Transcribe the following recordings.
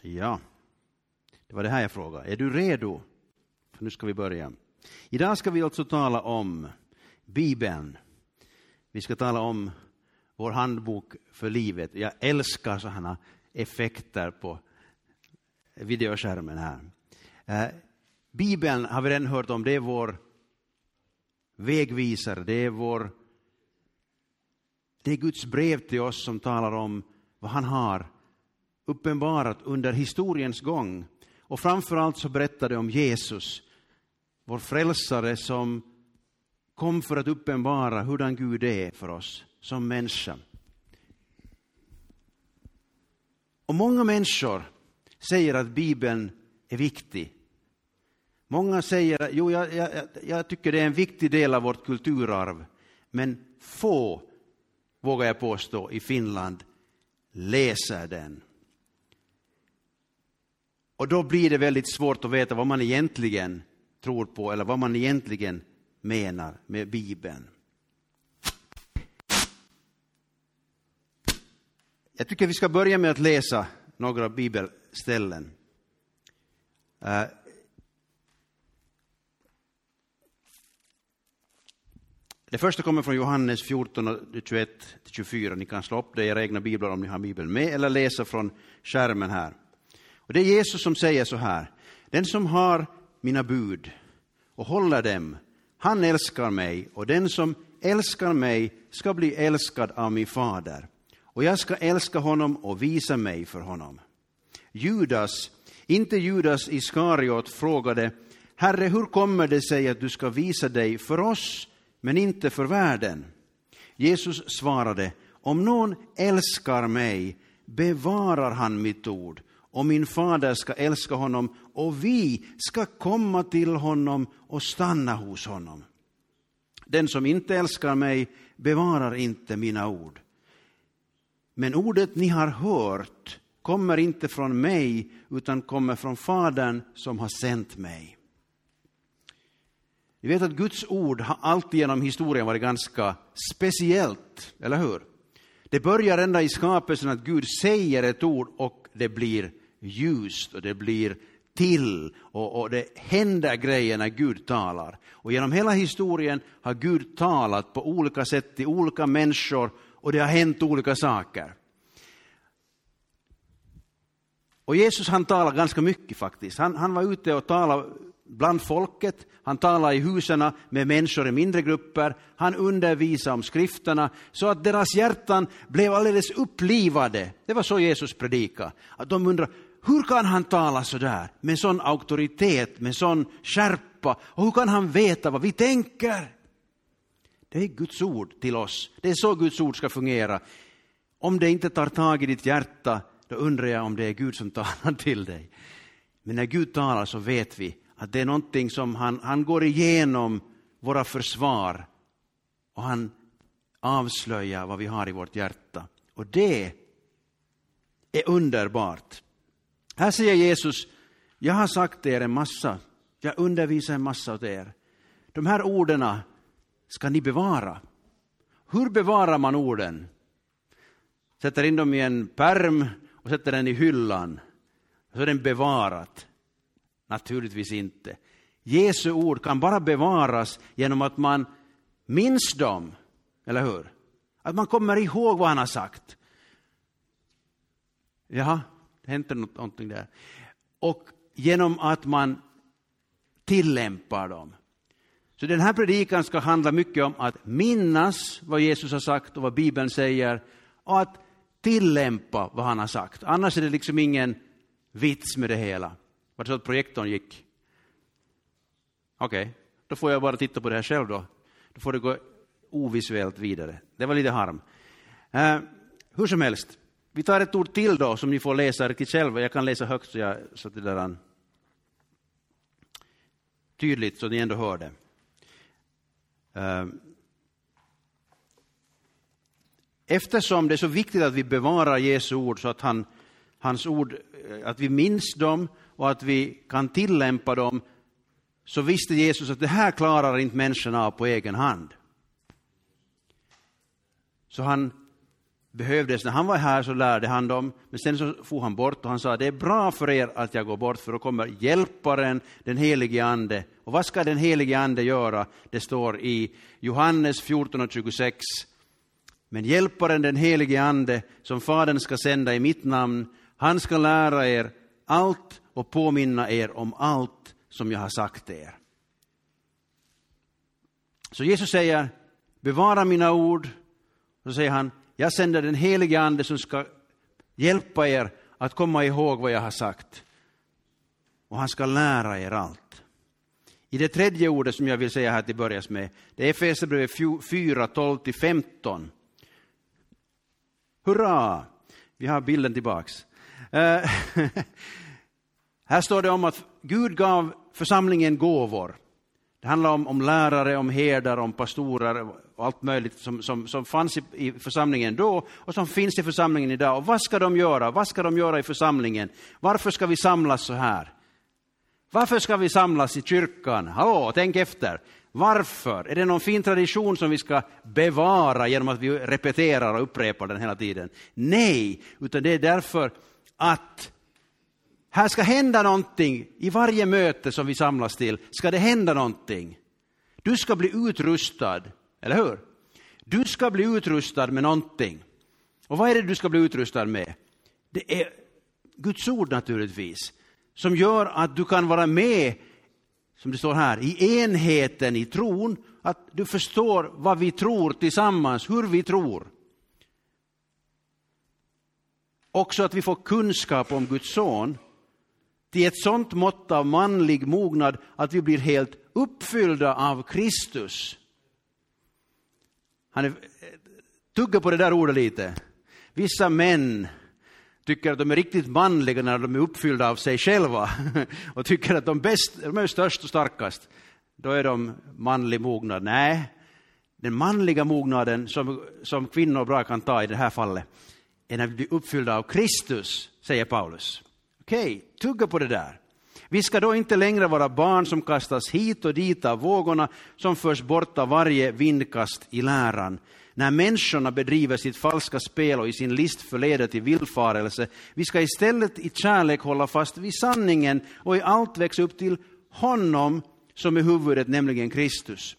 Ja, det var det här jag frågade. Är du redo? För nu ska vi börja. Idag ska vi alltså tala om Bibeln. Vi ska tala om vår handbok för livet. Jag älskar sådana effekter på videoskärmen här. Bibeln har vi redan hört om. Det är vår vägvisare. Det är Guds brev till oss som talar om vad han har uppenbarat under historiens gång. Och framförallt så berättar det om Jesus, vår frälsare, som kom för att uppenbara hurdan Gud är för oss som människa. Och många människor säger att Bibeln är viktig. Många säger, jag tycker det är en viktig del av vårt kulturarv. Men få, vågar jag påstå, i Finland läser den. Och då blir det väldigt svårt att veta vad man egentligen tror på eller vad man egentligen menar med Bibeln. Jag tycker vi ska börja med att läsa några bibelställen. Det första kommer från Johannes 14, 21-24. Ni kan slå upp det i era egna biblar om ni har Bibeln med eller läsa från skärmen här. Och det är Jesus som säger så här: den som har mina bud och håller dem, han älskar mig, och den som älskar mig ska bli älskad av min fader. Och jag ska älska honom och visa mig för honom. Inte Judas Iskariot, frågade: Herre, hur kommer det sig att du ska visa dig för oss men inte för världen? Jesus svarade: om någon älskar mig bevarar han mitt ord, och min fader ska älska honom, och vi ska komma till honom och stanna hos honom. Den som inte älskar mig bevarar inte mina ord. Men ordet ni har hört kommer inte från mig, utan kommer från Fadern som har sänt mig. Vi vet att Guds ord har alltid genom historien varit ganska speciellt, eller hur? Det börjar ända i skapelsen att Gud säger ett ord och det blir ljust och det blir till och det händer grejer när Gud talar. Och genom hela historien har Gud talat på olika sätt till olika människor och det har hänt olika saker. Och Jesus, han talar ganska mycket faktiskt. Han var ute och talade bland folket. Han talade i husen med människor i mindre grupper. Han undervisade om skrifterna så att deras hjärtan blev alldeles upplivade. Det var så Jesus predikade. Att de undrar, hur kan han tala så där med sån auktoritet, med sån skärpa? Och hur kan han veta vad vi tänker? Det är Guds ord till oss. Det är så Guds ord ska fungera. Om det inte tar tag i ditt hjärta, då undrar jag om det är Gud som talar till dig. Men när Gud talar så vet vi att det är någonting som han går igenom våra försvar. Och han avslöjar vad vi har i vårt hjärta. Och det är underbart. Här säger Jesus, jag har sagt er en massa. Jag undervisar en massa åt er. De här orden ska ni bevara. Hur bevarar man orden? Sätter in dem i en pärm och sätter den i hyllan. Så är den bevarat. Naturligtvis inte. Jesu ord kan bara bevaras genom att man minns dem. Eller hur? Att man kommer ihåg vad han har sagt. Ja, det händer någonting där. Och genom att man tillämpar dem. Så den här predikan ska handla mycket om att minnas vad Jesus har sagt och vad Bibeln säger. Och att tillämpa vad han har sagt. Annars är det liksom ingen vits med det hela. Var det så att projektorn gick? Okej, då får jag bara titta på det här själv då. Då får det gå ovisuellt vidare. Det var lite harm. Hur som helst. Vi tar ett ord till då som ni får läsa riktigt själva. Jag kan läsa högt så att det där tydligt så ni ändå hör det. Eftersom det är så viktigt att vi bevarar Jesu ord så att hans ord, att vi minns dem och att vi kan tillämpa dem, så visste Jesus att det här klarar inte människan av på egen hand. Så han behövdes. När han var här så lärde han dem, men sen så for han bort och han sa, det är bra för er att jag går bort, för då kommer hjälparen, den helige ande. Och vad ska den helige ande göra? Det står i Johannes 14:26. Men hjälparen, den helige ande, som Fadern ska sända i mitt namn, han ska lära er allt och påminna er om allt som jag har sagt er. Så Jesus säger, bevara mina ord. Och så säger han, jag sänder den helige ande som ska hjälpa er att komma ihåg vad jag har sagt. Och han ska lära er allt. I det tredje ordet som jag vill säga här till börjas med, det är Efesierbrevet 4:12-15. Hurra! Vi har bilden tillbaks. Här står det om att Gud gav församlingen gåvor. Det handlar om lärare, om herdar, om pastorer och allt möjligt som fanns i församlingen då och som finns i församlingen idag. Och vad ska de göra? Vad ska de göra i församlingen? Varför ska vi samlas så här? Varför ska vi samlas i kyrkan? Hallå, tänk efter. Varför? Är det någon fin tradition som vi ska bevara genom att vi repeterar och upprepar den hela tiden? Nej, utan det är därför att här ska hända någonting. I varje möte som vi samlas till ska det hända någonting. Du ska bli utrustad, eller hur? Du ska bli utrustad med någonting. Och vad är det du ska bli utrustad med? Det är Guds ord naturligtvis, som gör att du kan vara med, som det står här, i enheten i tron, att du förstår vad vi tror tillsammans, hur vi tror. Också att vi får kunskap om Guds son till ett sånt mått av manlig mognad att vi blir helt uppfyllda av Kristus. Han tuggar på det där ordet lite. Vissa män tycker att de är riktigt manliga när de är uppfyllda av sig själva och tycker att de är störst och starkast. Då är de manlig mognad. Nej, den manliga mognaden som kvinnor bra kan ta i det här fallet är när vi blir uppfyllda av Kristus, säger Paulus. Okej, tugga på det där. Vi ska då inte längre vara barn som kastas hit och dit av vågorna, som förs bort av varje vindkast i läran. När människorna bedriver sitt falska spel och i sin list förleder till villfarelse, vi ska istället i kärlek hålla fast vid sanningen och i allt växa upp till honom som är huvudet, nämligen Kristus.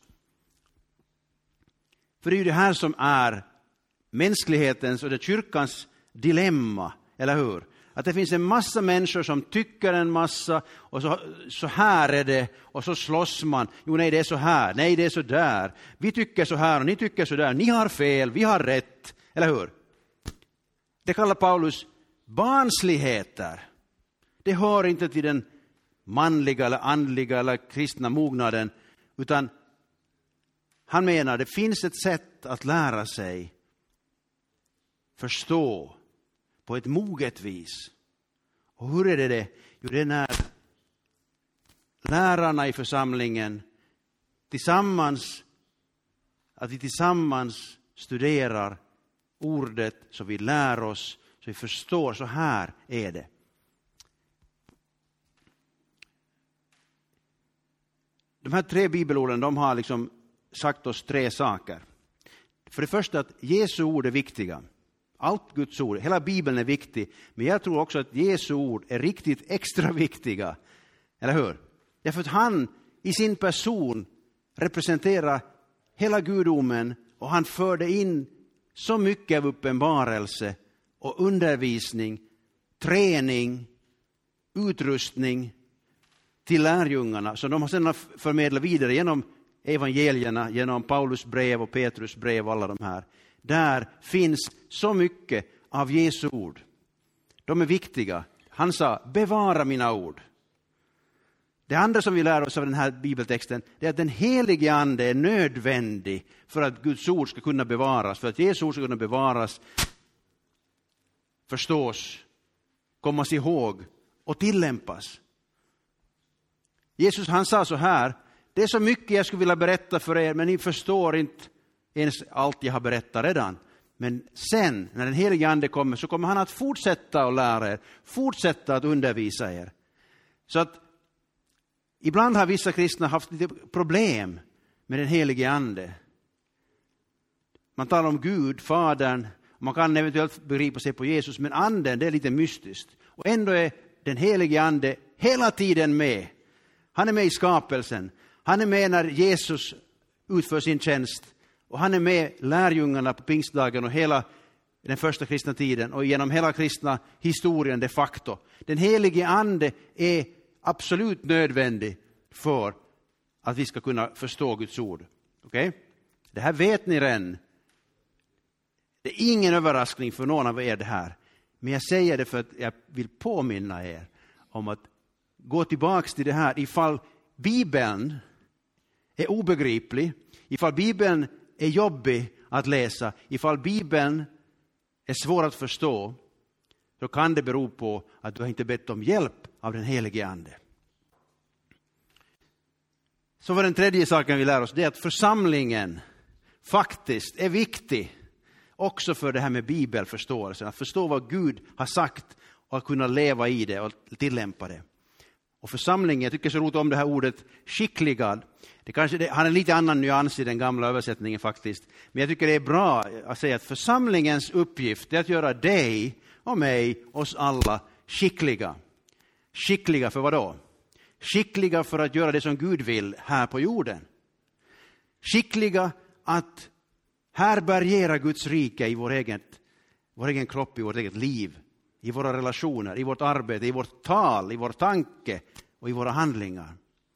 För det är ju det här som är mänsklighetens och det kyrkans dilemma, eller hur? Att det finns en massa människor som tycker en massa och så här är det och så slåss man. Jo, nej, det är så här. Nej, det är så där. Vi tycker så här och ni tycker så där. Ni har fel, vi har rätt. Eller hur? Det kallar Paulus barnsligheter. Det hör inte till den manliga eller andliga eller kristna mognaden, utan han menar det finns ett sätt att lära sig förstå på ett moget vis. Och hur är det? Jo, det är när lärarna i församlingen att vi tillsammans studerar ordet så vi lär oss, så vi förstår, så här är det. De här 3 bibelorden, de har liksom sagt oss 3 saker. För det första att Jesu ord är viktiga. Allt Guds ord, hela Bibeln är viktig. Men jag tror också att Jesu ord är riktigt extra viktiga. Eller hur? Därför att han i sin person representerar hela gudomen. Och han förde in så mycket av uppenbarelse och undervisning, träning, utrustning till lärjungarna. Så de har sedan förmedlat vidare genom evangelierna, genom Paulus brev och Petrus brev och alla de här. Där finns så mycket av Jesu ord. De är viktiga. Han sa, bevara mina ord. Det andra som vi lär oss av den här bibeltexten är att den helige ande är nödvändig för att Guds ord ska kunna bevaras. För att Jesu ord ska kunna bevaras, förstås, kommas ihåg och tillämpas. Jesus, han sa så här, det är så mycket jag skulle vilja berätta för er, men ni förstår inte ens allt jag har berättat redan. Men sen, när den helige ande kommer, så kommer han att fortsätta att lära er, fortsätta att undervisa er. Så att ibland har vissa kristna haft lite problem med den helige ande. Man talar om Gud, Fadern, Man kan eventuellt begripa sig på Jesus, men anden, det är lite mystiskt. Och ändå är den helige ande hela tiden med. Han är med i skapelsen. Han är med när Jesus utför sin tjänst. Och han är med lärjungarna på pingstdagen och hela den första kristna tiden och genom hela kristna historien de facto. Den helige ande är absolut nödvändig för att vi ska kunna förstå Guds ord. Okej? Det här vet ni redan. Det är ingen överraskning för någon av er det här. Men jag säger det för att jag vill påminna er om att gå tillbaka till det här. Ifall Bibeln är obegriplig, ifall Bibeln är jobbig att läsa, ifall Bibeln är svår att förstå, så kan det bero på att du har inte bett om hjälp av den helige ande. Så var den tredje saken vi lär oss, det är att församlingen faktiskt är viktig också för det här med bibelförståelsen. Att förstå vad Gud har sagt och att kunna leva i det och tillämpa det. Och församlingen, jag tycker så roligt om det här ordet skickligad. Det har en lite annan nyans i den gamla översättningen faktiskt. Men jag tycker det är bra att säga att församlingens uppgift är att göra dig och mig, oss alla, skickliga. Skickliga för vad då? Skickliga för att göra det som Gud vill här på jorden. Skickliga att härbärgera Guds rike i vår egen kropp, i vårt eget liv, i våra relationer, i vårt arbete, i vårt tal, i vår tanke och i våra handlingar.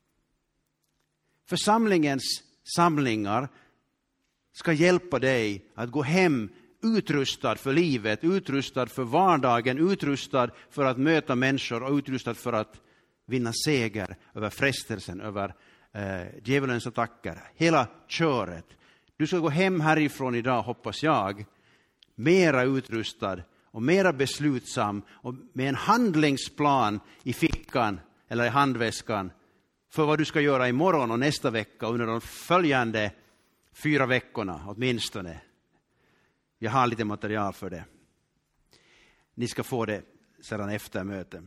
Församlingens samlingar ska hjälpa dig att gå hem utrustad för livet, utrustad för vardagen, utrustad för att möta människor och utrustad för att vinna seger över frestelsen, över djävulens attacker. Hela köret. Du ska gå hem härifrån idag, hoppas jag, mera utrustad och mera beslutsam och med en handlingsplan i fickan eller i handväskan för vad du ska göra imorgon och nästa vecka och under de följande 4 veckorna åtminstone. Jag har lite material för det. Ni ska få det sedan efter mötet.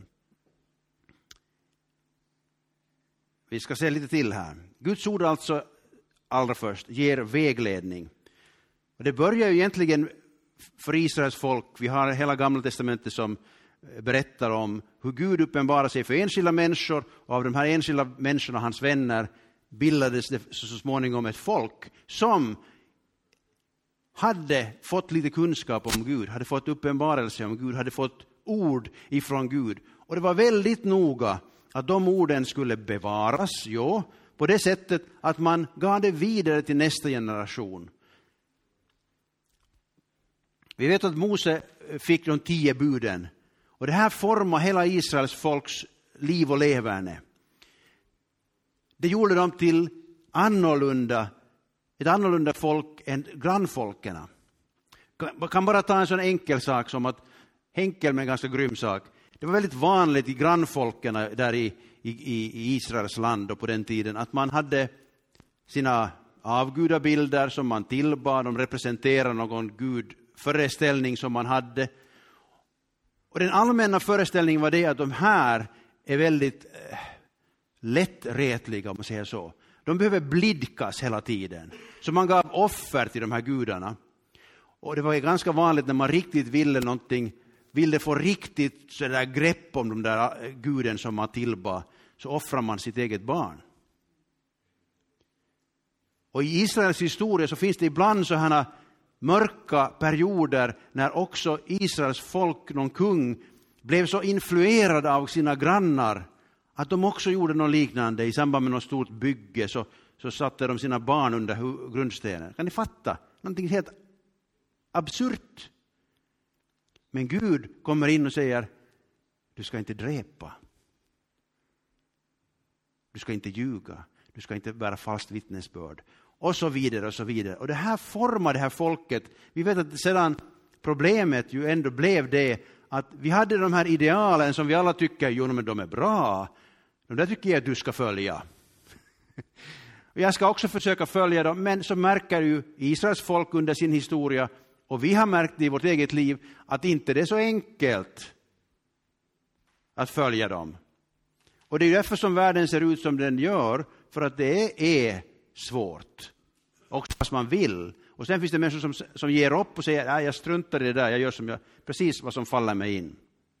Vi ska se lite till här. Guds ord alltså allra först ger vägledning. Och det börjar ju egentligen för Israels folk. Vi har hela Gamla testamentet som berättar om hur Gud uppenbarar sig för enskilda människor. Och av de här enskilda människorna, hans vänner, bildades det så småningom ett folk som hade fått lite kunskap om Gud, hade fått uppenbarelse om Gud, hade fått ord ifrån Gud. Och det var väldigt noga att de orden skulle bevaras, på det sättet att man gav det vidare till nästa generation. Vi vet att Mose fick de 10 buden. Och det här formar hela Israels folks liv och leverne. Det gjorde dem till ett annorlunda folk än grannfolkerna. Man kan bara ta en sån enkel sak som att, enkel men ganska grym sak. Det var väldigt vanligt i grannfolkerna där i Israels land och på den tiden att man hade sina avgudabilder som man tillbad. De representerar någon gudföreställning som man hade. Och den allmänna föreställningen var det att de här är väldigt lättretliga, om man säger så. De behöver blidkas hela tiden. Så man gav offer till de här gudarna. Och det var ganska vanligt när man riktigt ville få riktigt så där grepp om de där guden som man tillbad, så offrar man sitt eget barn. Och i Israels historia så finns det ibland så här mörka perioder när också Israels folk, någon kung, blev så influerad av sina grannar att de också gjorde något liknande. I samband med något stort bygge så satte de sina barn under grundstenen. Kan ni fatta? Någonting helt absurt. Men Gud kommer in och säger: du ska inte dräpa. Du ska inte ljuga. Du ska inte bära falskt vittnesbörd. Och så vidare och så vidare. Och det här formar det här folket. Vi vet att sedan problemet ju ändå blev det att vi hade de här idealen som vi alla tycker, men de är bra. De där tycker jag att du ska följa. Och jag ska också försöka följa dem. Men så märker ju Israels folk under sin historia, och vi har märkt i vårt eget liv, att inte det är så enkelt att följa dem. Och det är därför som världen ser ut som den gör, för att det är svårt. Också fast man vill. Och sen finns det människor som ger upp och säger, jag struntar i det där, jag gör precis vad som faller mig in.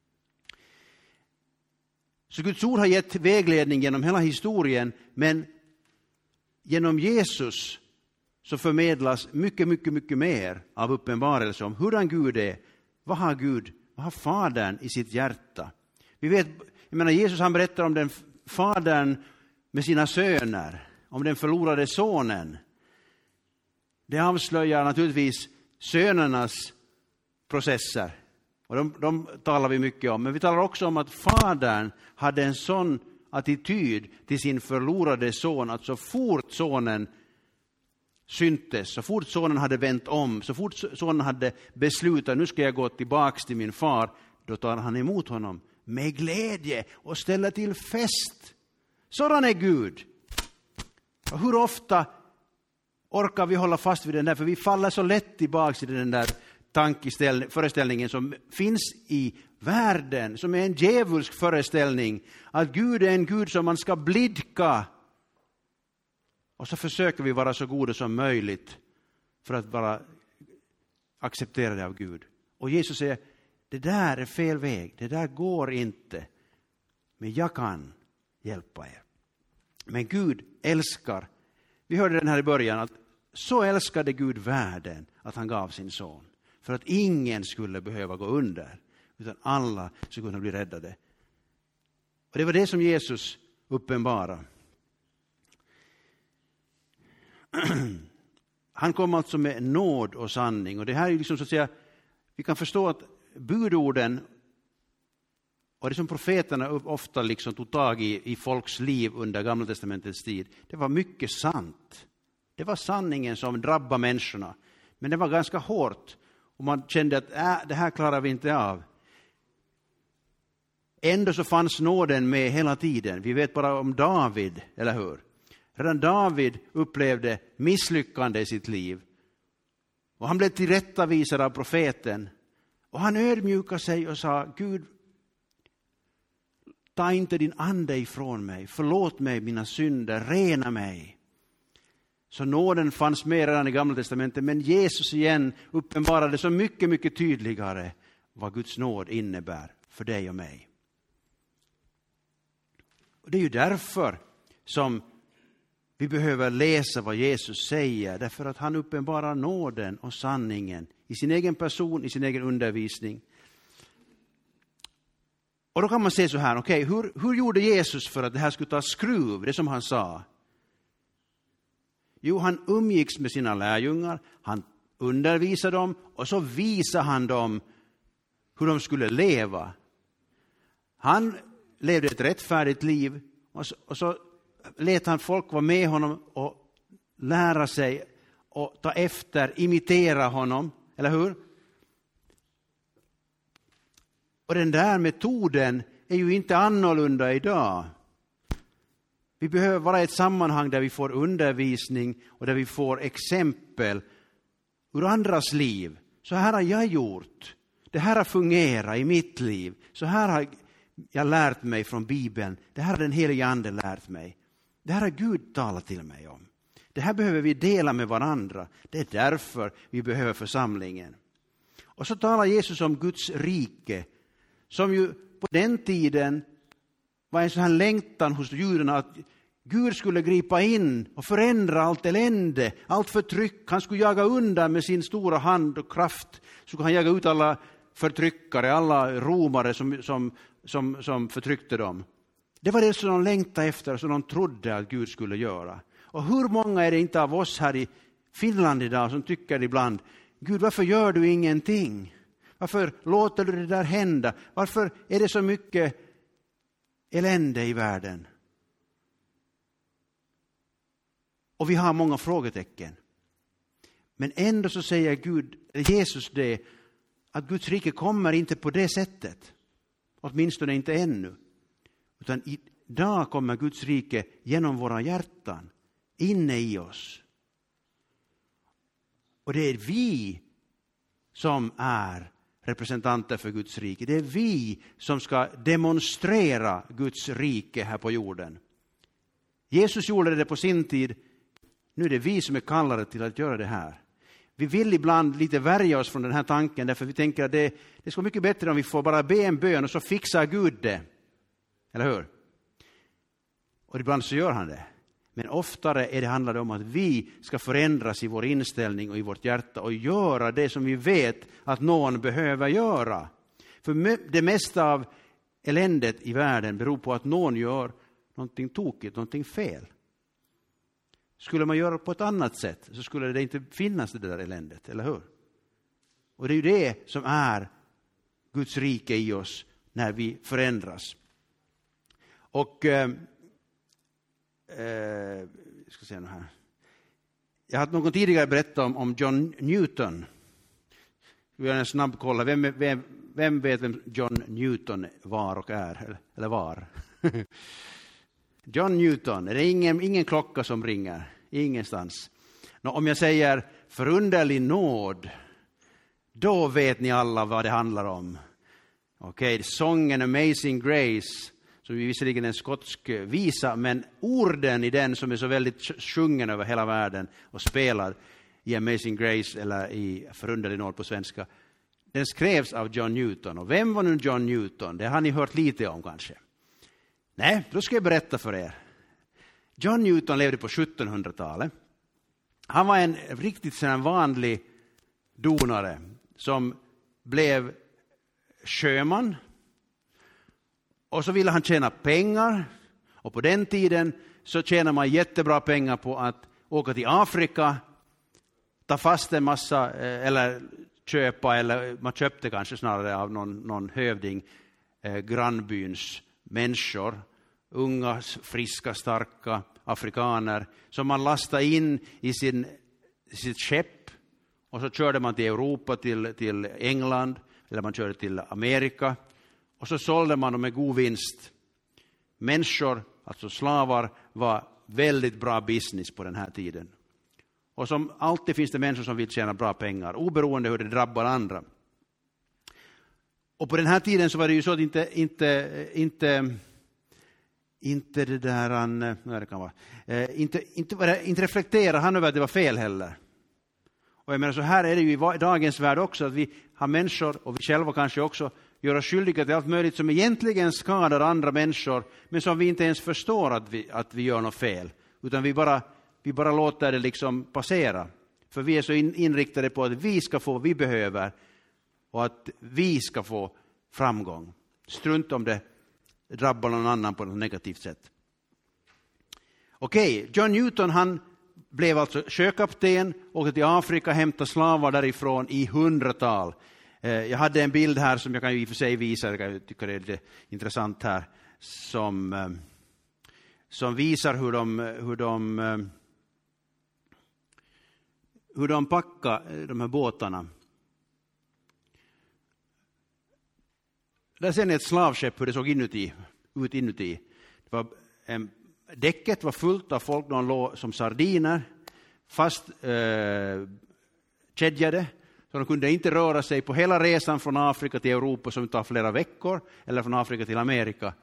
Så Guds ord har gett vägledning genom hela historien, men genom Jesus så förmedlas mycket mer av uppenbarelse om hurdan Gud är. Vad har Fadern i sitt hjärta? Vi vet, Jesus han berättar om den Fadern med sina söner, om den förlorade sonen. Det avslöjar naturligtvis sönernas processer. Och de talar vi mycket om. Men vi talar också om att Fadern hade en sån attityd till sin förlorade son, att så fort sonen syntes, så fort sonen hade vänt om, så fort sonen hade beslutat, nu ska jag gå tillbaka till min far, då tar han emot honom med glädje och ställer till fest. Sådan är Gud. Och hur ofta orkar vi hålla fast vid den där, för vi faller så lätt tillbaka till den där föreställningen som finns i världen, som är en djävulsk föreställning, att Gud är en Gud som man ska blidka. Och så försöker vi vara så goda som möjligt för att vara accepterade av Gud. Och Jesus säger, det där är fel väg, det där går inte, men jag kan hjälpa er. Men Gud älskar, vi hörde den här i början, att så älskade Gud världen att han gav sin son. För att ingen skulle behöva gå under, utan alla skulle kunna bli räddade. Och det var det som Jesus uppenbarade. Han kom alltså med nåd och sanning. Och det här är liksom så att säga, vi kan förstå att budorden och det som profeterna ofta liksom tog tag i folks liv under Gamla testamentets tid, det var mycket sant. Det var sanningen som drabbade människorna. Men det var ganska hårt. Och man kände att det här klarar vi inte av. Ändå så fanns nåden med hela tiden. Vi vet bara om David, eller hur? Redan David upplevde misslyckande i sitt liv. Och han blev tillrättavisad av profeten. Och han ödmjukade sig och sa, Gud, ta inte din ande ifrån mig. Förlåt mig mina synder, rena mig. Så nåden fanns med redan i Gamla testamentet. Men Jesus igen uppenbarade så mycket tydligare vad Guds nåd innebär för dig och mig. Och det är ju därför som vi behöver läsa vad Jesus säger. Därför att han uppenbarar nåden och sanningen i sin egen person, i sin egen undervisning. Och då kan man säga så här, okej, hur gjorde Jesus för att det här skulle ta skruv, det som han sa? Jo, han umgicks med sina lärjungar, han undervisade dem och så visade han dem hur de skulle leva. Han levde ett rättfärdigt liv och så lät han folk vara med honom och lära sig och ta efter, imitera honom, eller hur? Och den där metoden är ju inte annorlunda idag. Vi behöver vara i ett sammanhang där vi får undervisning och där vi får exempel ur andras liv. Så här har jag gjort. Det här har fungerat i mitt liv. Så här har jag lärt mig från Bibeln. Det här har den helige Ande lärt mig. Det här har Gud talat till mig om. Det här behöver vi dela med varandra. Det är därför vi behöver församlingen. Och så talar Jesus om Guds rike, som ju på den tiden var en sån här längtan hos judarna att Gud skulle gripa in och förändra allt elände, allt förtryck. Han skulle jaga undan med sin stora hand och kraft. Så skulle han jaga ut alla förtryckare, alla romare som förtryckte dem. Det var det som de längtade efter, som de trodde att Gud skulle göra. Och hur många är det inte av oss här i Finland idag som tycker ibland, Gud, varför gör du ingenting? Varför låter du det där hända? Varför är det så mycket elände i världen? Och vi har många frågetecken. Men ändå så säger Jesus det, att Guds rike kommer inte på det sättet. Åtminstone inte ännu. Utan idag kommer Guds rike genom våra hjärtan, inne i oss. Och det är vi som är representanter för Guds rike. Det är vi som ska demonstrera Guds rike här på jorden. Jesus gjorde det på sin tid. Nu är det vi som är kallade till att göra det här. Vi vill ibland lite värja oss från den här tanken, därför vi tänker att det ska vara mycket bättre om vi får bara be en bön och så fixar Gud det. Eller hur? Och ibland så gör han det. Men oftare handlar det om att vi ska förändras i vår inställning och i vårt hjärta och göra det som vi vet att någon behöver göra. För det mesta av eländet i världen beror på att någon gör någonting tokigt, någonting fel. Skulle man göra på ett annat sätt så skulle det inte finnas det där eländet, eller hur? Och det är ju det som är Guds rike i oss när vi förändras. Och ska se här. Jag har någon tidigare berättat om John Newton. Vi gör en snabb kolla. Vem vet vem John Newton var och är? Eller var? John Newton. Det är ingen klocka som ringer. Ingenstans. Om jag säger förunderlig nåd, då vet ni alla vad det handlar om. Okej, sången Amazing Grace, som är visserligen en skotsk visa, men orden i den som är så väldigt sjungen över hela världen och spelad i Amazing Grace eller i förunderlig nåd på svenska, den skrevs av John Newton. Och vem var nu John Newton? Det har ni hört lite om kanske. Nej, då ska jag berätta för er. John Newton levde på 1700-talet. Han var en riktigt vanlig donare som blev sjöman. Och så ville han tjäna pengar. Och på den tiden så tjänade man jättebra pengar på att åka till Afrika, ta fast en massa, eller köpa, eller man köpte kanske snarare av någon hövding, grannbyns människor. Unga, friska, starka afrikaner som man lastade in i sitt skepp, och så körde man till Europa, till England, eller man körde till Amerika, och så sålde man dem med god vinst. Människor, alltså slavar, var väldigt bra business på den här tiden. Och som alltid finns det människor som vill tjäna bra pengar, oberoende hur det drabbar andra. Och på den här tiden så var det ju så att inte det där det kan vara. Inte reflekterar han över att det var fel heller. Och jag menar, så här är det ju i dagens värld också, att vi har människor, och vi själva kanske också, gör oss skyldiga till allt möjligt som egentligen skadar andra människor, men som vi inte ens förstår att vi gör något fel. Utan vi bara låter det liksom passera. För vi är så inriktade på att vi ska få vad vi behöver och att vi ska få framgång. Strunt om det drabbar någon annan på något negativt sätt. Okej, John Newton, han blev alltså sjökapten, åkte till Afrika, hämtade slavar därifrån i 100-tal. Jag hade en bild här som jag kan i och för sig visa, jag tycker det är lite intressant här, som visar hur de packar de här båtarna. Där ser ni ett slavskepp, hur det såg ut inuti. Däcket var fullt av folk, de låg som sardiner, fast kedjade. Så de kunde inte röra sig på hela resan från Afrika till Europa, som tar flera veckor, eller från Afrika till Amerika.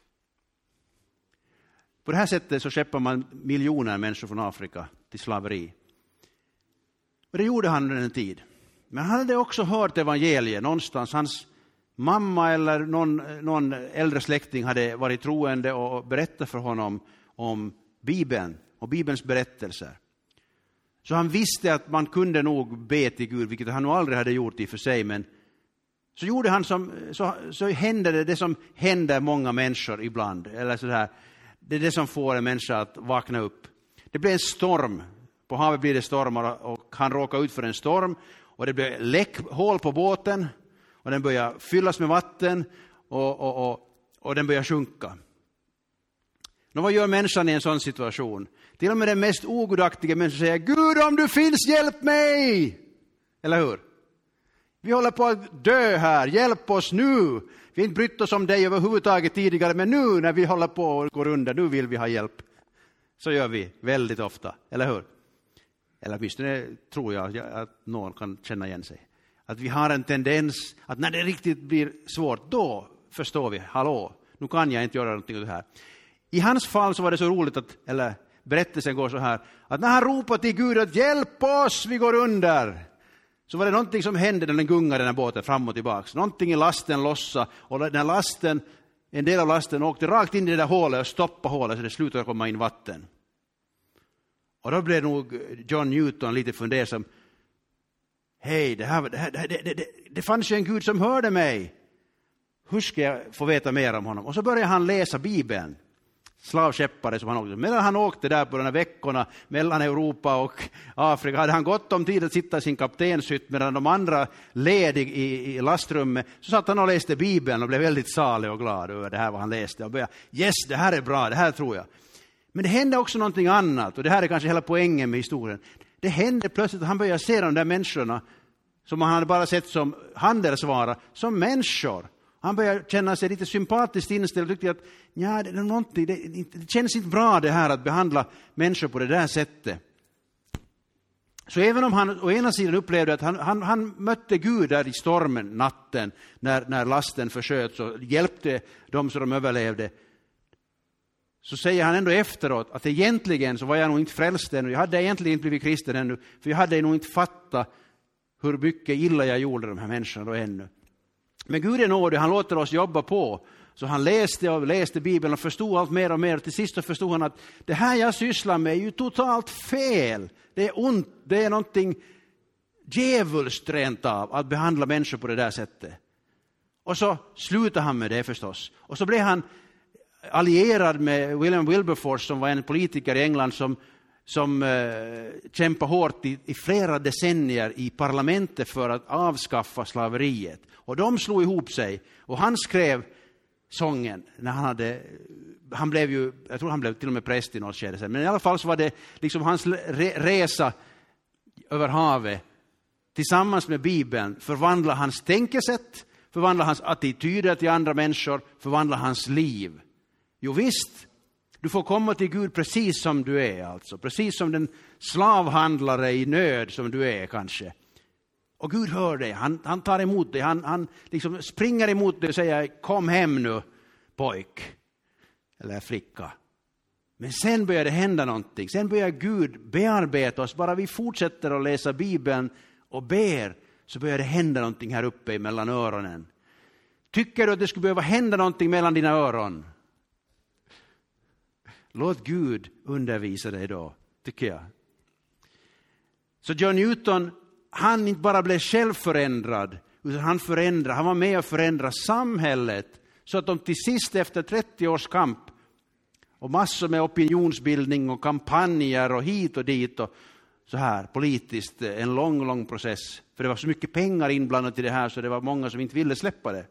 På det här sättet så skeppar man miljoner människor från Afrika till slaveri. Och det gjorde han under en tid. Men han hade också hört evangeliet någonstans. Hans mamma eller någon äldre släkting hade varit troende och berättat för honom om Bibeln och Bibelns berättelser. Så han visste att man kunde nog be till Gud, vilket han nog aldrig hade gjort i och för sig. Men så gjorde han så hände det som händer många människor ibland. Eller så här, det är det som får en människa att vakna upp. Det blev en storm. På havet blir det stormar, och han råkar ut för en storm. Och det blir hål på båten. Och den börjar fyllas med vatten. Och den börjar sjunka. Vad gör människan i en sån situation? Till och med den mest ogudaktiga människan säger: Gud, om du finns, hjälp mig! Eller hur? Vi håller på att dö här, hjälp oss nu! Vi har inte brytt oss om dig överhuvudtaget tidigare, men nu när vi håller på att gå under, nu vill vi ha hjälp. Så gör vi väldigt ofta, eller hur? Eller åtminstone tror jag att någon kan känna igen sig. Att vi har en tendens att när det riktigt blir svårt, då förstår vi, hallå, nu kan jag inte göra någonting av det här. I hans fall så var det så roligt berättelsen går så här, att när han ropade till Gud att hjälp oss, vi går under, så var det någonting som hände när den gungade den här båten fram och tillbaka. Någonting i lasten lossade, och den lasten, en del av lasten åkte rakt in i det där hålet och stoppade hålet så det slutade komma in vatten. Och då blev nog John Newton lite fundersam. Hej, det fanns ju en Gud som hörde mig. Hur ska jag få veta mer om honom? Och så började han läsa Bibeln. Slavskeppare som han åkte. Medan han åkte där på de här veckorna mellan Europa och Afrika hade han gott om tid att sitta i sin kaptenshytt medan de andra led i lastrummet. Så satt han och läste Bibeln och blev väldigt salig och glad över det här vad han läste. Och började, yes, det här är bra, det här tror jag. Men det hände också någonting annat, och det här är kanske hela poängen med historien. Det hände plötsligt att han började se de där människorna som han hade bara sett som handelsvara, som människor. Han började känna sig lite sympatiskt inställd och tyckte att det känns inte bra det här att behandla människor på det där sättet. Så även om han å ena sidan upplevde att han mötte Gud där i stormen natten när lasten försköts och hjälpte dem så de överlevde, så säger han ändå efteråt att egentligen så var jag nog inte frälst ännu. Jag hade egentligen inte blivit kristen ännu, för jag hade nog inte fattat hur mycket illa jag gjorde de här människorna då ännu. Men Gud är nådig, han låter oss jobba på. Så han läste Bibeln och förstod allt mer och mer. Och till sist så förstod han att det här jag sysslar med är ju totalt fel. Det är ont, det är någonting djävulskt rent av att behandla människor på det där sättet. Och så slutade han med det förstås. Och så blev han allierad med William Wilberforce som var en politiker i England som kämpade hårt i flera decennier i parlamentet för att avskaffa slaveriet. Och de slog ihop sig. Och han skrev sången när han blev ju, jag tror han blev till och med präst i något skede sen. Men i alla fall så var det liksom hans resa över havet tillsammans med Bibeln förvandla hans tänkesätt, förvandla hans attityder till andra människor, förvandla hans liv. Jo visst, du får komma till Gud precis som du är alltså. Precis som den slavhandlare i nöd som du är kanske. Och Gud hör dig, han tar emot dig, han liksom springer emot dig och säger kom hem nu pojk eller flicka. Men sen börjar det hända någonting, sen börjar Gud bearbeta oss. Bara vi fortsätter att läsa Bibeln och ber så börjar det hända någonting här uppe mellan öronen. Tycker du att det skulle behöva hända någonting mellan dina öron? Låt Gud undervisa dig då, tycker jag. Så John Newton, han inte bara blev själv förändrad, utan han var med och förändra samhället så att de till sist efter 30 års kamp och massor med opinionsbildning och kampanjer och hit och dit och så här politiskt, en lång process. För det var så mycket pengar inblandat i det här så det var många som inte ville släppa det.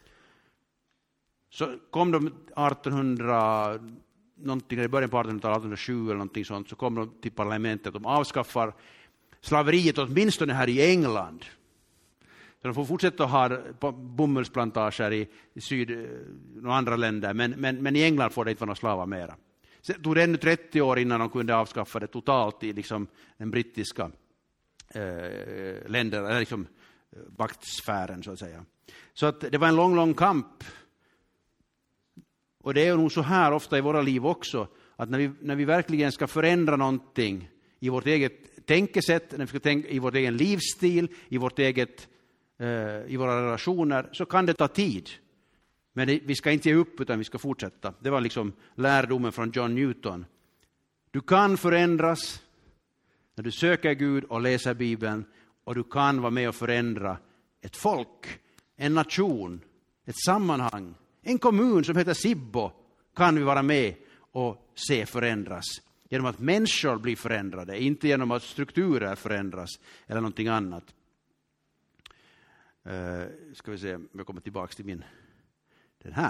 Så kom de 1800 någonting i början på 1800-talet, 1807 eller någonting sånt, så kom de till parlamentet. De avskaffar slaveriet åtminstone här i England. Så de får fortsätta att ha bomullsplantager i syd och andra länder, men i England får det inte vara några slavar mera. Sen tog det ännu 30 år innan de kunde avskaffa det totalt i liksom den brittiska länder, eller liksom maktsfären så att säga. Så att det var en lång kamp. Och det är nog så här ofta i våra liv också, att när vi verkligen ska förändra någonting i vårt eget tänkesätt, när vi ska tänka i vår egen livsstil, i våra relationer, så kan det ta tid. Men vi ska inte ge upp utan vi ska fortsätta. Det var liksom lärdomen från John Newton. Du kan förändras när du söker Gud och läser Bibeln, och du kan vara med och förändra ett folk, en nation, ett sammanhang. En kommun som heter Sibbo kan vi vara med och se förändras. Genom att människor blir förändrade, inte genom att strukturer förändras eller någonting annat. Ska vi se om jag kommer tillbaka till den här.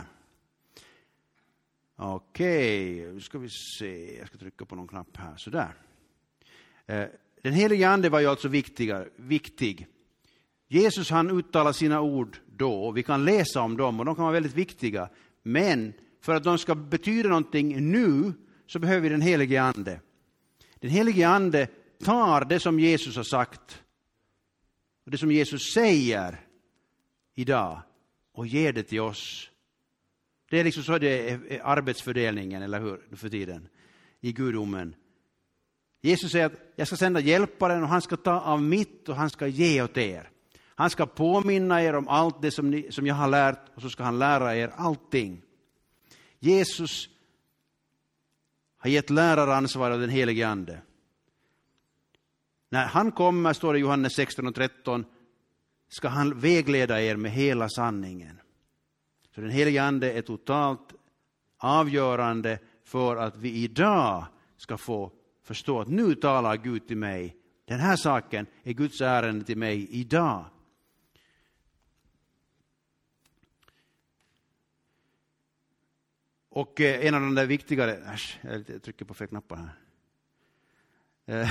Okej, ska vi se. Jag ska trycka på någon knapp här. Sådär. Den helige ande var ju alltså viktig. Jesus han uttalar sina ord då, och vi kan läsa om dem och de kan vara väldigt viktiga. Men för att de ska betyda någonting nu så behöver vi den helige ande. Den helige ande tar det som Jesus har sagt och det som Jesus säger idag och ger det till oss. Det är liksom så det är arbetsfördelningen, eller hur, för tiden. i gudomen. Jesus säger att jag ska sända hjälparen och han ska ta av mitt och han ska ge åt er. Han ska påminna er om allt det som jag har lärt och så ska han lära er allting. Jesus har gett läraransvar av den helige ande. När han kommer, står det i Johannes 16:13, ska han vägleda er med hela sanningen. Så den helige ande är totalt avgörande för att vi idag ska få förstå att nu talar Gud till mig. Den här saken är Guds ärende till mig idag. Och en av de där viktigare... jag trycker på fel knappar här.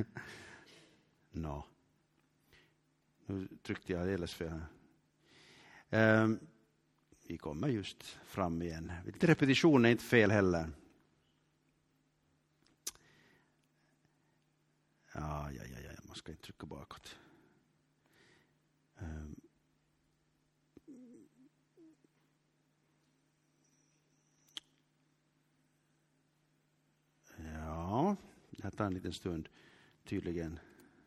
Nu tryckte jag alldeles fel här. Vi kommer just fram igen. Lite repetition är inte fel heller. Ja, man ska inte trycka bakåt. Ja, det tar en liten stund tydligen.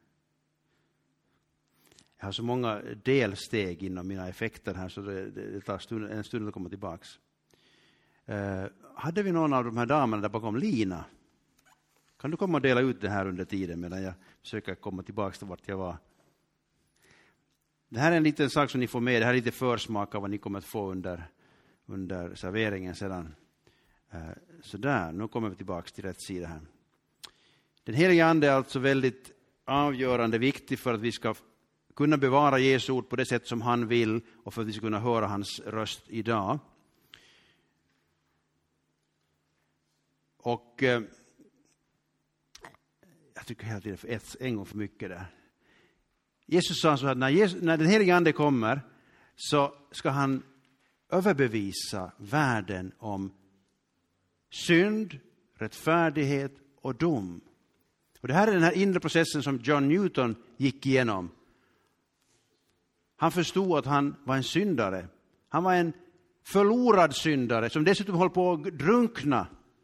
Jag har så många delsteg inom mina effekter här så det tar en stund att komma tillbaks. Hade vi någon av de här damerna där bakom Lina? Kan du komma och dela ut det här under tiden medan jag försöker komma tillbaks till vart jag var? Det här är en liten sak som ni får med. Det här är lite försmak av vad ni kommer att få under serveringen sedan. Så där, nu kommer vi tillbaks till rätt sida här. Den heliga ande är alltså väldigt avgörande, viktig för att vi ska kunna bevara Jesu ord på det sätt som han vill och för att vi ska kunna höra hans röst idag. Och jag tycker hela tiden en gång för mycket där. Jesus sa så att när den heliga ande kommer så ska han överbevisa världen om synd, rättfärdighet och dom. Och det här är den här inre processen som John Newton gick igenom. Han förstod att han var en syndare. Han var en förlorad syndare som dessutom höll på att drunkna.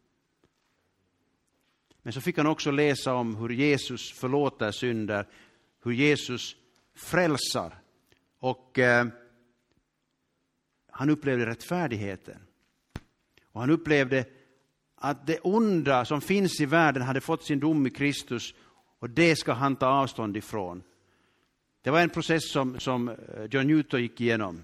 Men så fick han också läsa om hur Jesus förlåter synder, hur Jesus frälsar. Och han upplevde rättfärdigheten. Och han upplevde att det onda som finns i världen hade fått sin dom i Kristus och det ska han ta avstånd ifrån. Det var en process som John Newton gick igenom.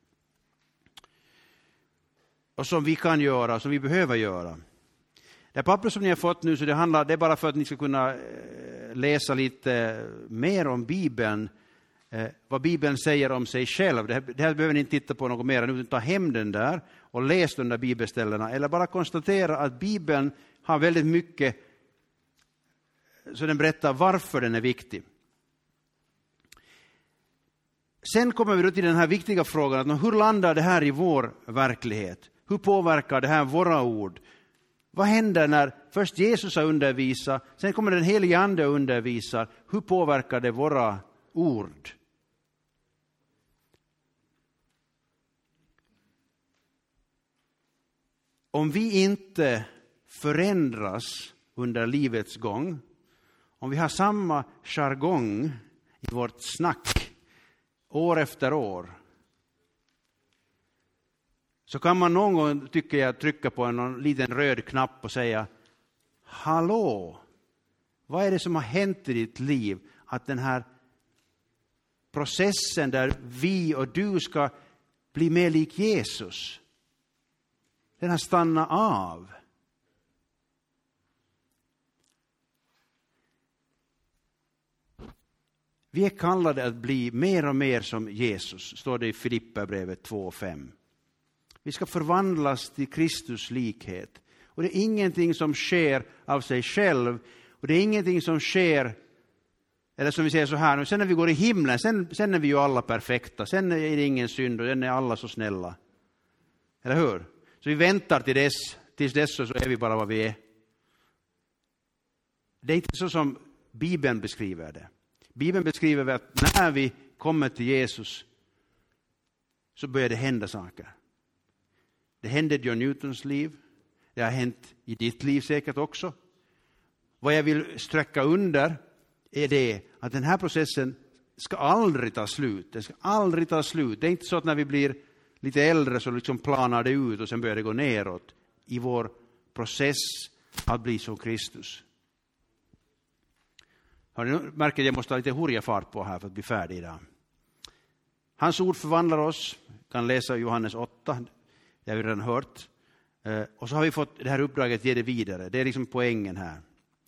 Och som vi kan göra, som vi behöver göra. Det papper som ni har fått nu, så det är bara för att ni ska kunna läsa lite mer om Bibeln. Vad Bibeln säger om sig själv. Det här behöver ni inte titta på något mer. Nu ta hem den där och läs de där bibelställena. Eller bara konstatera att Bibeln har väldigt mycket så den berättar varför den är viktig. Sen kommer vi då till den här viktiga frågan. Att hur landar det här i vår verklighet? Hur påverkar det här våra ord? Vad händer när först Jesus har undervisat, sen kommer den helige ande och undervisar. Hur påverkar det våra ord? Om vi inte förändras under livets gång, om vi har samma jargong i vårt snack år efter år, så kan man någon gång, tycker jag, trycka på en liten röd knapp och säga: hallå, vad är det som har hänt i ditt liv? Att den här processen där vi och du ska bli mer lik Jesus, den har stannat av. Vi är kallade att bli mer och mer som Jesus, står det i Filipperbrevet 2:5. Vi ska förvandlas till Kristus likhet. Och det är ingenting som sker av sig själv. Och det är ingenting som sker, eller som vi säger så här, sen när vi går i himlen, sen är vi ju alla perfekta. Sen är det ingen synd och sen är alla så snälla. Eller hur? Så vi väntar tills dess så är vi bara vad vi är. Det är inte så som Bibeln beskriver det. Bibeln beskriver att när vi kommer till Jesus så börjar det hända saker. Det hände i John Newtons liv. Det har hänt i ditt liv säkert också. Vad jag vill sträcka under är det att den här processen ska aldrig ta slut. Den ska aldrig ta slut. Det är inte så att när vi blir lite äldre så liksom planar det ut och sen börjar det gå neråt i vår process att bli som Kristus. Nu märker jag måste ha lite hurja fart på här för att bli färdig idag. Hans ord förvandlar oss. Kan läsa Johannes 8. Det har vi redan hört. Och så har vi fått det här uppdraget att ge det vidare. Det är liksom poängen här.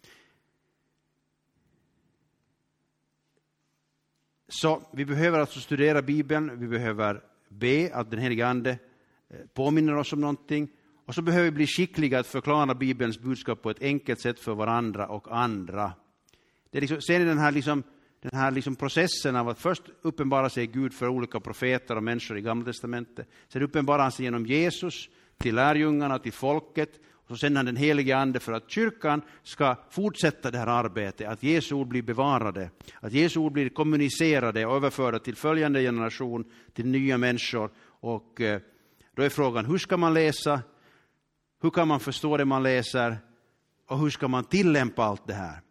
Så vi behöver alltså studera Bibeln. Vi behöver be att den helige Ande påminner oss om någonting. Och så behöver vi bli skickliga att förklara Bibelns budskap på ett enkelt sätt för varandra och andra. Det är liksom, ser ni den här processen av att först uppenbara sig Gud för olika profeter och människor i Gamla testamentet. Sen uppenbarar han sig genom Jesus till lärjungarna, till folket. Och så sänder han den helige Ande för att kyrkan ska fortsätta det här arbetet. Att Jesu ord blir bevarade. Att Jesu ord blir kommunicerade och överförda till följande generation, till nya människor. Och då är frågan, hur ska man läsa? Hur kan man förstå det man läser? Och hur ska man tillämpa allt det här?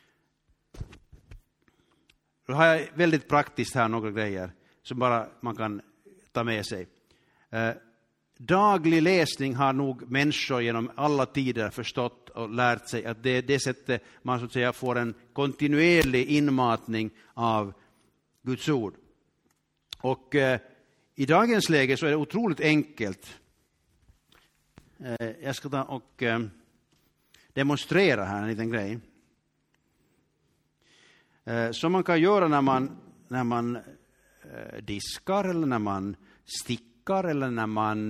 Då har jag väldigt praktiskt här några grejer som bara man kan ta med sig. Daglig läsning har nog människor genom alla tider förstått och lärt sig att det är det sättet man så att säga får en kontinuerlig inmatning av Guds ord. Och i dagens läge så är det otroligt enkelt. Jag ska ta och demonstrera här en liten grej. Som man kan göra när man diskar eller när man stickar eller när man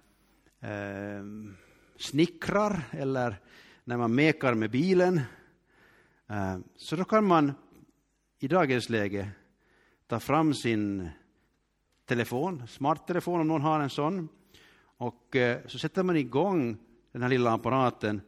snickrar eller när man mekar med bilen. Så då kan man i dagens läge ta fram sin telefon, smarttelefon om någon har en sån. Och så sätter man igång den här lilla apparaten.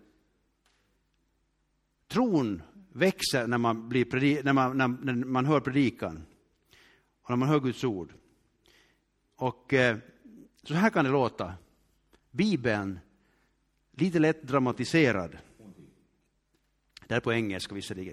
Tron växer när man hör predikan och när man hör Guds ord. Och så här kan det låta. Bibeln, lite lätt dramatiserad. Det är på engelska visserligen.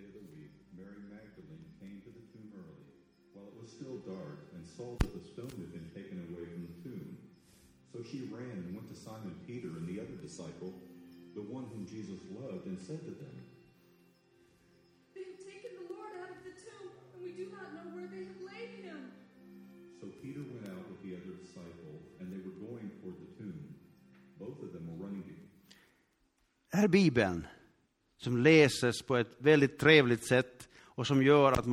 So she ran and went to Simon Peter and the other disciple, the one whom Jesus loved, and said to them, "They have taken the Lord out of the tomb, and we do not know where they have laid him." So Peter went out with the other disciple, and they were going toward the tomb. Both of them were running to him. Det här är Bibeln som läses på ett väldigt trevligt sätt och som gör att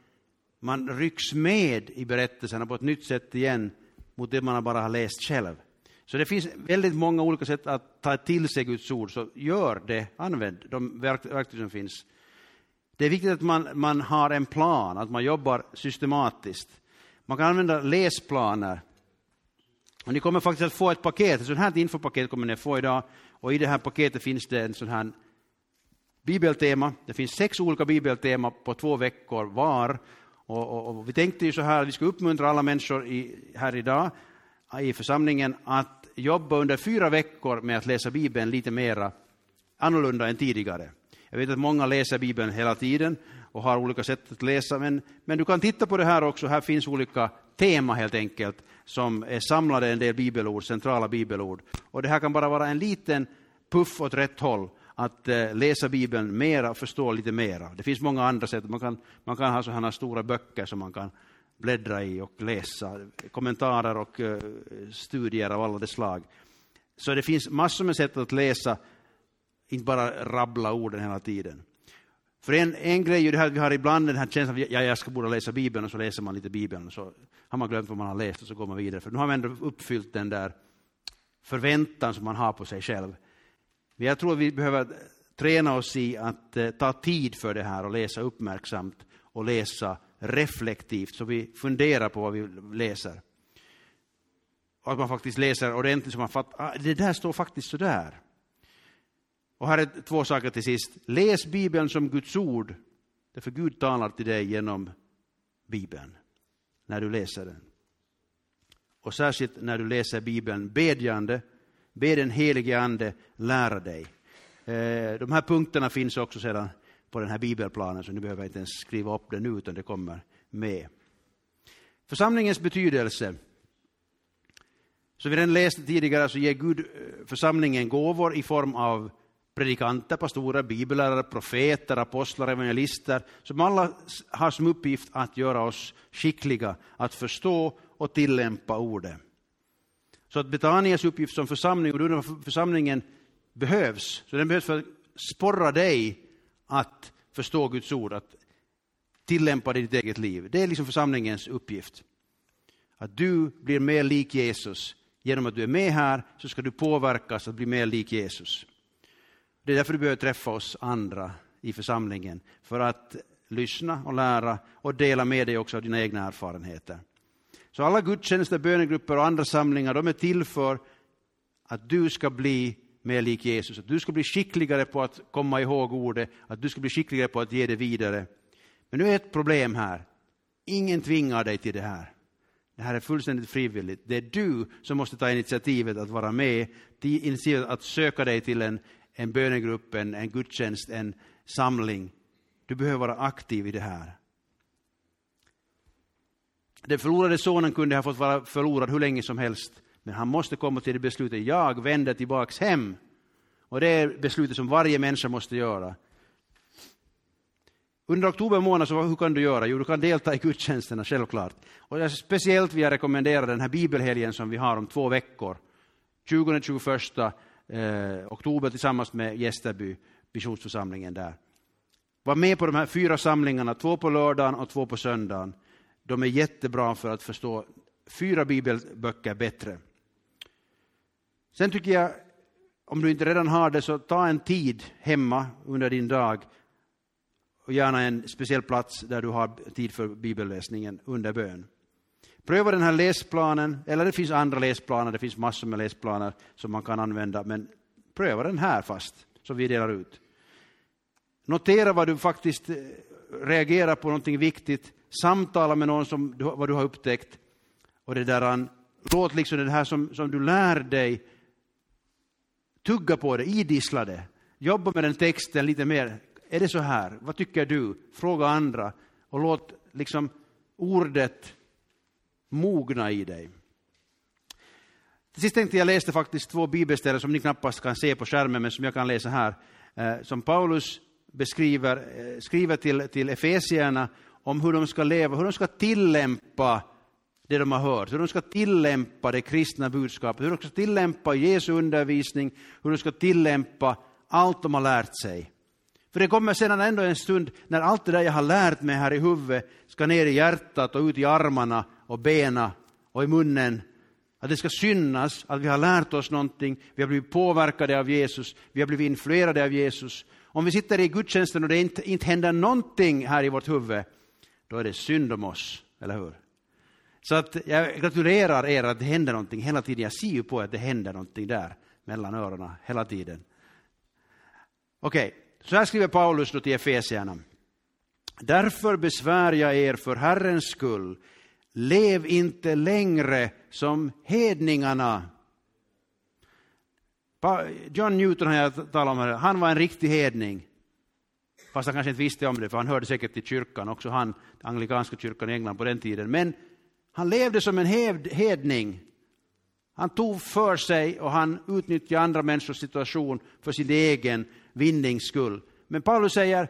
man rycks med i berättelserna på ett nytt sätt igen mot det man bara har läst själv. Så det finns väldigt många olika sätt att ta till sig Guds ord. Så gör det, använd de verktyg som finns. Det är viktigt att man har en plan, att man jobbar systematiskt. Man kan använda läsplaner. Och ni kommer faktiskt att få ett paket, ett sånt här infopaket kommer ni att få idag. Och i det här paketet finns det en sån här bibeltema. Det finns 6 olika bibeltema på 2 veckor var. Och vi tänkte ju så här, vi ska uppmuntra alla människor här idag i församlingen att jobba under 4 veckor med att läsa Bibeln lite mera annorlunda än tidigare. Jag vet att många läser Bibeln hela tiden och har olika sätt att läsa, men du kan titta på det här också. Här finns olika tema helt enkelt som är samlade en del bibelord, centrala bibelord. Och det här kan bara vara en liten puff åt rätt håll. Att läsa Bibeln mera och förstå lite mera. Det finns många andra sätt. Man kan ha sådana stora böcker som man kan bläddra i och läsa. Kommentarer och studier av alla de slag. Så det finns massor med sätt att läsa. Inte bara rabbla orden hela tiden. För en grej är det här att vi har ibland den här känslan att jag ska borde läsa Bibeln och så läser man lite Bibeln. Och så har man glömt vad man har läst och så går man vidare. För nu har man ändå uppfyllt den där förväntan som man har på sig själv. Men jag tror att vi behöver träna oss i att ta tid för det här och läsa uppmärksamt och läsa reflektivt så vi funderar på vad vi läser. Och att man faktiskt läser ordentligt så man fattar, det där står faktiskt så där. Och här är 2 saker till sist. Läs Bibeln som Guds ord. Därför Gud talar till dig genom Bibeln när du läser den. Och särskilt när du läser Bibeln bedjande, be den helige Ande lära dig. De här punkterna finns också sedan på den här bibelplanen, så nu behöver jag inte ens skriva upp det nu, utan det kommer med. Församlingens betydelse. Så vi redan läste tidigare, så ger Gud församlingen gåvor i form av predikanter, pastorer, bibellärare, profeter, apostlar, evangelister, som alla har som uppgift att göra oss skickliga att förstå och tillämpa ordet. Så att Betanias uppgift som församling, och då församlingen behövs, så den behövs för att sporra dig att förstå Guds ord, att tillämpa det i ditt eget liv. Det är liksom församlingens uppgift. Att du blir mer lik Jesus. Genom att du är med här så ska du påverkas att bli mer lik Jesus. Det är därför du behöver träffa oss andra i församlingen, för att lyssna och lära och dela med dig också av dina egna erfarenheter. Så alla gudstjänster, bönegrupper och andra samlingar, de är till för att du ska bli mer lik Jesus. Att du ska bli skickligare på att komma ihåg ordet, att du ska bli skickligare på att ge det vidare. Men nu är ett problem här. Ingen tvingar dig till det här. Det här är fullständigt frivilligt. Det är du som måste ta initiativet att vara med, initiativet att söka dig till en bönegrupp, en gudstjänst, en samling. Du behöver vara aktiv i det här. Den förlorade sonen kunde ha fått vara förlorad hur länge som helst, men han måste komma till det beslutet: jag vänder tillbaks hem. Och det är beslutet som varje människa måste göra. Under oktober månad, så hur kan du göra? Jo, du kan delta i gudstjänsterna, självklart. Och speciellt vill jag rekommendera den här bibelhelgen som vi har om 2 veckor. 20-21 oktober tillsammans med Gästerby, missionsförsamlingen där. Var med på de här 4 samlingarna, 2 på lördagen och 2 på söndagen. De är jättebra för att förstå 4 bibelböcker bättre. Sen tycker jag, om du inte redan har det, så ta en tid hemma under din dag. Och gärna en speciell plats där du har tid för bibelläsningen under bön. Pröva den här läsplanen, eller det finns andra läsplaner, det finns massor med läsplaner som man kan använda, men pröva den här fast, som vi delar ut. Notera vad du faktiskt reagerar på, någonting viktigt. Samtala med någon som vad du har upptäckt. Och det där, låt liksom det här som du lär dig, tugga på det, idissla det. Jobba med den texten lite mer. Är det så här? Vad tycker du? Fråga andra. Och låt liksom ordet mogna i dig. Till sist tänkte jag läste faktiskt 2 bibelställen som ni knappast kan se på skärmen, men som jag kan läsa här. Som Paulus skriver till Efesierna om hur de ska leva, hur de ska tillämpa det de har hört, hur de ska tillämpa det kristna budskapet, hur de ska tillämpa Jesu undervisning, hur de ska tillämpa allt de har lärt sig. För det kommer sedan ändå en stund när allt det där jag har lärt mig här i huvudet ska ner i hjärtat och ut i armarna och benen och i munnen. Att det ska synas att vi har lärt oss någonting, vi har blivit påverkade av Jesus, vi har blivit influerade av Jesus. Om vi sitter i gudstjänsten och det inte händer någonting här i vårt huvud, då är det synd om oss, eller hur? Så att jag gratulerar er att det händer någonting hela tiden. Jag ser ju på att det händer någonting där mellan öronen hela tiden. Okej, så här skriver Paulus då till Efesierna. Därför besvär jag er för Herrens skull. Lev inte längre som hedningarna. John Newton har jag talat om här. Han var en riktig hedning. Fast han kanske inte visste om det, för han hörde säkert till kyrkan. Också han, anglikanska kyrkan i England på den tiden. Men han levde som en hedning. Han tog för sig och han utnyttjade andra människors situation för sin egen vinnings skull. Men Paulus säger,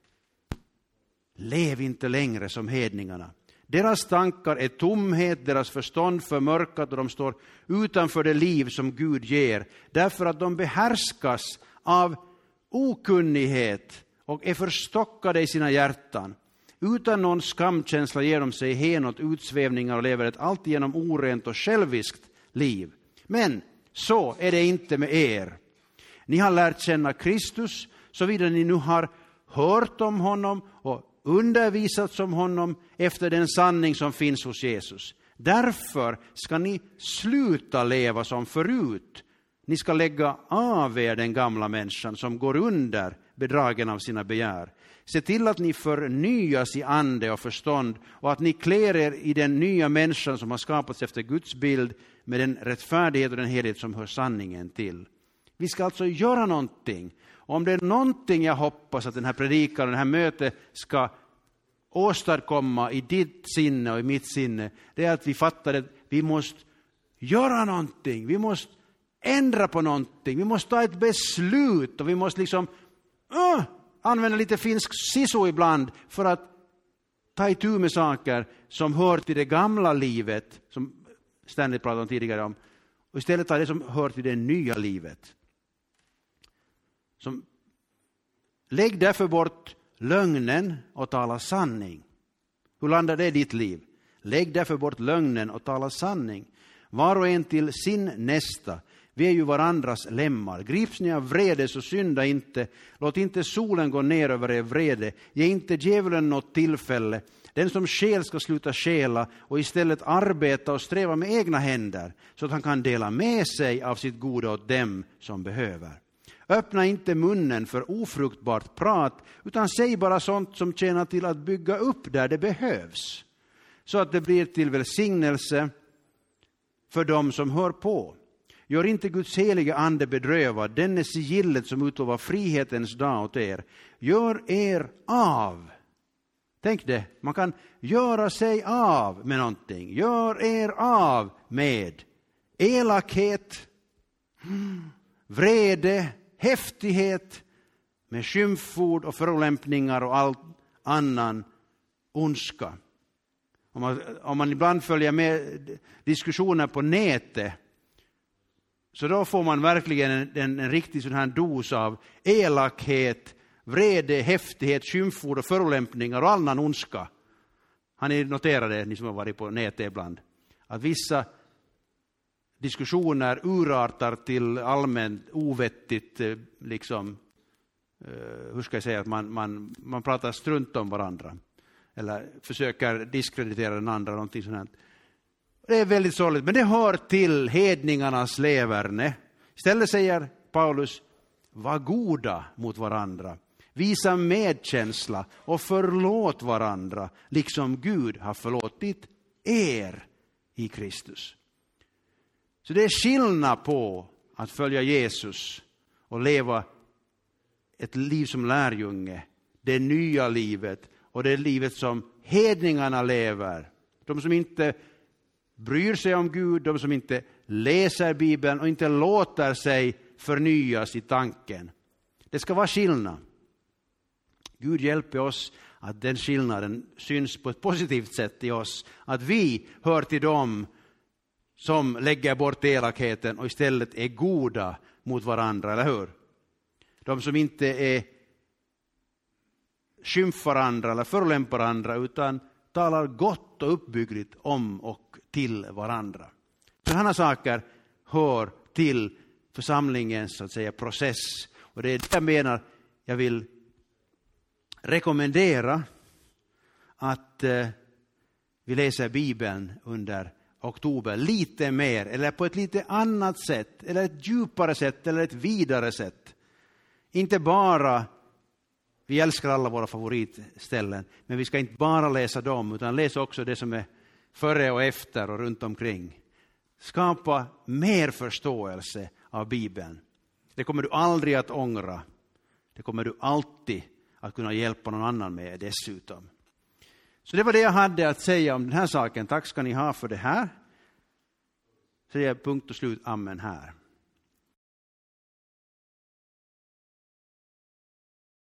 lev inte längre som hedningarna. Deras tankar är tomhet, deras förstånd förmörkat och de står utanför det liv som Gud ger. Därför att de behärskas av okunnighet och är förstockade i sina hjärtan. Utan någon skamkänsla ger de sig hen åt utsvävningar och lever ett alltigenom orent och själviskt liv. Men så är det inte med er. Ni har lärt känna Kristus, såvida ni nu har hört om honom och undervisats om honom efter den sanning som finns hos Jesus. Därför ska ni sluta leva som förut. Ni ska lägga av er den gamla människan som går under bedragen av sina begär. Se till att ni förnyas i ande och förstånd och att ni klär er i den nya människan som har skapats efter Guds bild med den rättfärdighet och den helhet som hör sanningen till. Vi ska alltså göra någonting. Om det är någonting jag hoppas att den här predikan och det här mötet ska åstadkomma i ditt sinne och i mitt sinne, det är att vi fattar att vi måste göra någonting. Vi måste ändra på någonting. Vi måste ta ett beslut och vi måste liksom använda lite finsk siso ibland för att ta itu med saker som hör till det gamla livet, som ständigt pratade om tidigare om, och istället ta det som hör till det nya livet. Lägg därför bort lögnen och tala sanning. Hur landar det i ditt liv? Lägg därför bort lögnen och tala sanning. Var och en till sin nästa. Vi är ju varandras lemmar. Grips ni av vrede så synda inte. Låt inte solen gå ner över er vrede. Ge inte djävulen något tillfälle. Den som skäl ska sluta skäla och istället arbeta och sträva med egna händer så att han kan dela med sig av sitt goda åt dem som behöver. Öppna inte munnen för ofruktbart prat utan säg bara sånt som tjänar till att bygga upp där det behövs. Så att det blir till välsignelse för dem som hör på. Gör inte Guds heliga ande bedrövad, den är sigillet som utlovar frihetens dag åt er. Gör er av. Tänk det, man kan göra sig av med någonting. Gör er av med elakhet, vrede, häftighet, med skymford och förolämpningar och all annan ondska. Om man ibland följer med diskussioner på nätet, så då får man verkligen en riktig sån här dos av elakhet, vrede, häftighet, skymford och förolämpningar och annan ondska. Har ni noterat det, ni som har varit på nätet ibland? Att vissa diskussioner urartar till allmänt ovettigt, liksom, hur ska jag säga, att man pratar strunt om varandra. Eller försöker diskreditera den andra, någonting sånt. Det är väldigt sorgligt, men det hör till hedningarnas leverne. Istället säger Paulus, var goda mot varandra. Visa medkänsla och förlåt varandra, liksom Gud har förlåtit er i Kristus. Så det är skillnad på att följa Jesus och leva ett liv som lärjunge, det nya livet och det livet som hedningarna lever. De som inte bryr sig om Gud, de som inte läser Bibeln och inte låter sig förnyas i tanken. Det ska vara skillnad. Gud hjälper oss att den skillnaden syns på ett positivt sätt i oss. Att vi hör till dem som lägger bort elakheten och istället är goda mot varandra, eller hur? De som inte är skymfar varandra eller förolämpar varandra utan talar gott och uppbyggligt om och till varandra. Sådana saker hör till församlingens, så att säga, process. Och det är det jag menar, jag vill rekommendera att vi läser Bibeln under oktober lite mer, eller på ett lite annat sätt, eller ett djupare sätt, eller ett vidare sätt. Inte bara, vi älskar alla våra favoritställen, men vi ska inte bara läsa dem, utan läsa också det som är före och efter och runt omkring. Skapa mer förståelse av Bibeln. Det kommer du aldrig att ångra. Det kommer du alltid att kunna hjälpa någon annan med dessutom. Så det var det jag hade att säga om den här saken. Tack ska ni ha för det här. Så det är punkt och slut, amen här.